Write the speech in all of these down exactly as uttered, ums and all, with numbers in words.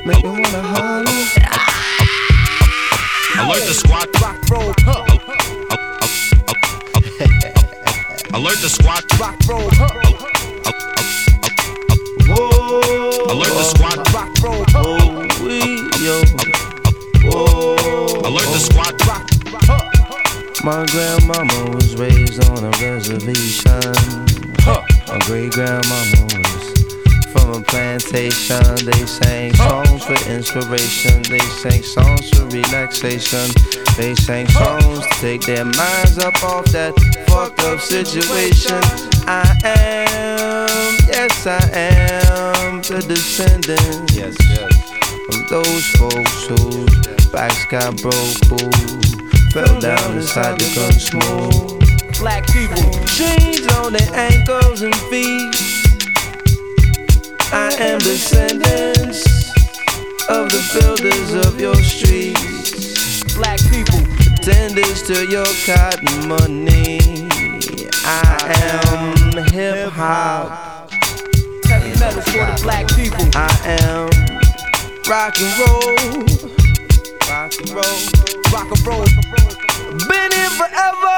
Make me wanna holler. Alert the squad. Alert the squad. Alert the squad. Oh, we, yo. Alert the squad. My grandmama was raised on a reservation. My great grandmama was from a plantation. They sang songs for inspiration. They sang songs for relaxation. They sang songs to take their minds up off that fucked up situation. I am, yes I am, the descendant, yes, yes, of those folks whose backs got broke, who fell down inside the gun smoke. Black people, chains on their ankles and feet. I am descendants of the builders of your streets. Black people, attendants to your cotton money. I am hip hop. heavy metal for the black people. I am rock and roll. Rock and roll. Rock and roll. Been here forever.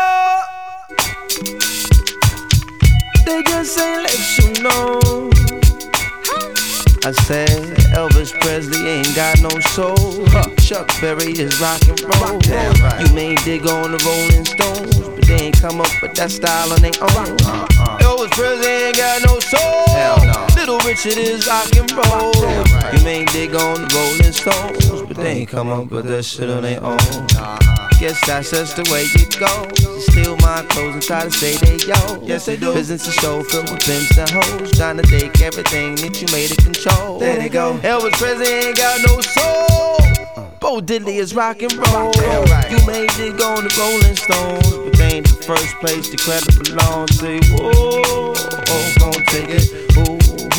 They just ain't let you know. I said Elvis Presley ain't got no soul. Chuck Berry is rock and roll. You may dig on the Rolling Stones, but they ain't come up with that style on their own. Elvis Presley ain't got no soul. Little Richard is rock and roll. You may dig on the Rolling Stones, but they ain't come up with that shit on their own. Guess that's just the way you go. You steal my clothes and try to say they yo. Yes they do. Business is show filled with pimps and hoes, trying to take everything that you made it control. There they go. Elvis Presley ain't got no soul. Bo Diddley is rock and roll. You may dig on the Rolling Stones, but they ain't the first place the credit belongs to. Whoa, oh, gon' take it. Oh,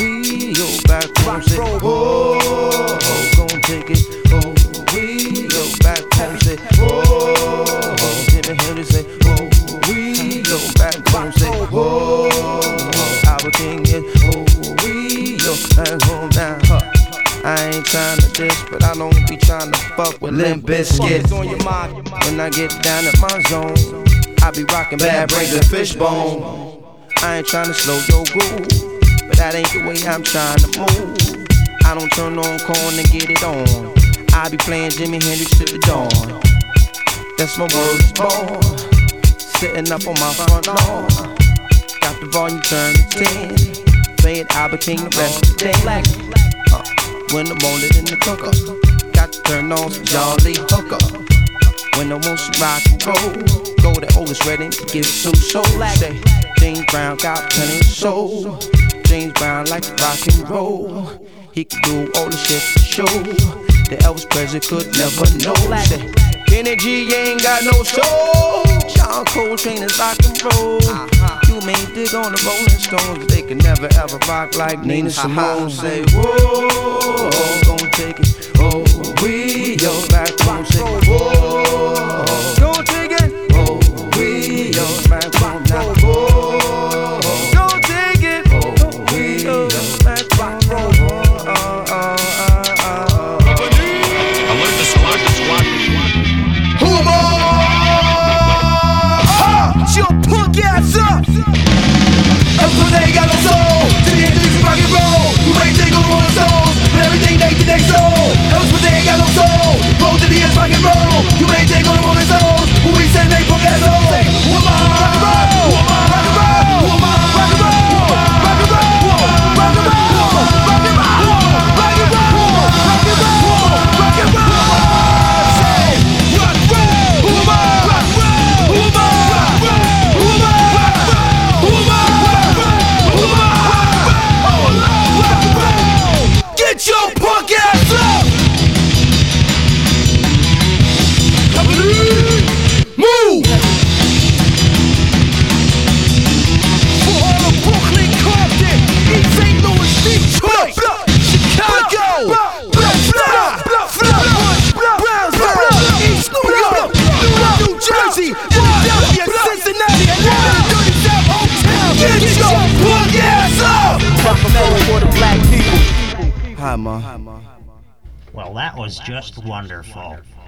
we yo back home say. Whoa, oh, gon' take it. Oh, we yo back home say. Whoa, oh, Jimmy Henry say. Oh, we yo back home say. Whoa, oh, our king is. Oh, we yo back home now. Huh. I ain't tryna diss, but I don't be tryna fuck with Limp Bizkit. When I get down at my zone, I be rockin' Bad Brains and Fishbone. I ain't tryna slow your groove, but that ain't the way I'm tryna move. I don't turn on corn and get it on. I be playing Jimi Hendrix to the dawn. That's my words born. Sitting up on my front lawn, got the volume turned to ten. Playing Albert King the rest of the day. Uh, when I'm on it in the cooker, got to turn on some John Lee Hooker. When I want some rock and roll, go to Otis Redding to get some soul. Say James Brown got plenty of soul. James Brown like to rock and roll. He could do all the shit for show the Elvis Presley could never know. Say Kenny G ain't got no soul. John Coltrane is rock and roll. You may dig on the Rolling Stones, they can never ever rock like Nina Simone. Say whoa, oh, gon' take it. Oh, we yo back home. Say whoa, gon' take it. Oh, we yo back home now. Whoa, gon' take it. Oh, we yo back home now. Oh, oh, oh, oh, oh. Alert the squad. The squad. Who am I? Ha! Your punk ass up! Elvis ain't got no soul. To the end of this rock and roll. You ain't take on the souls, but everything they can they soul. Elvis ain't got no soul. Roll to the end, rock and roll. You ain't take on the rolling souls. Who we send they punk ass soul. Who am I? Rock and roll. Who am I? Rock and roll. Who am I? Rock and roll. Rock and roll. Rock and roll. Rock and roll. Rock and roll. Rock and roll. Rock and roll. Say rock and roll. Who am I? Rock and roll. Who am I? Rock and roll. Who am I? Rock and roll. Who am I? Get your punk ass up! Move! For all of Brooklyn, Compton, East Saint Louis, Detroit, Chicago, Brownsville, East New York, New Jersey, Philadelphia, Cincinnati, Atlanta, dirty South Hometown. Get your punk ass up! Rock and roll for the black people. Hi, ma. Well, that was just wonderful.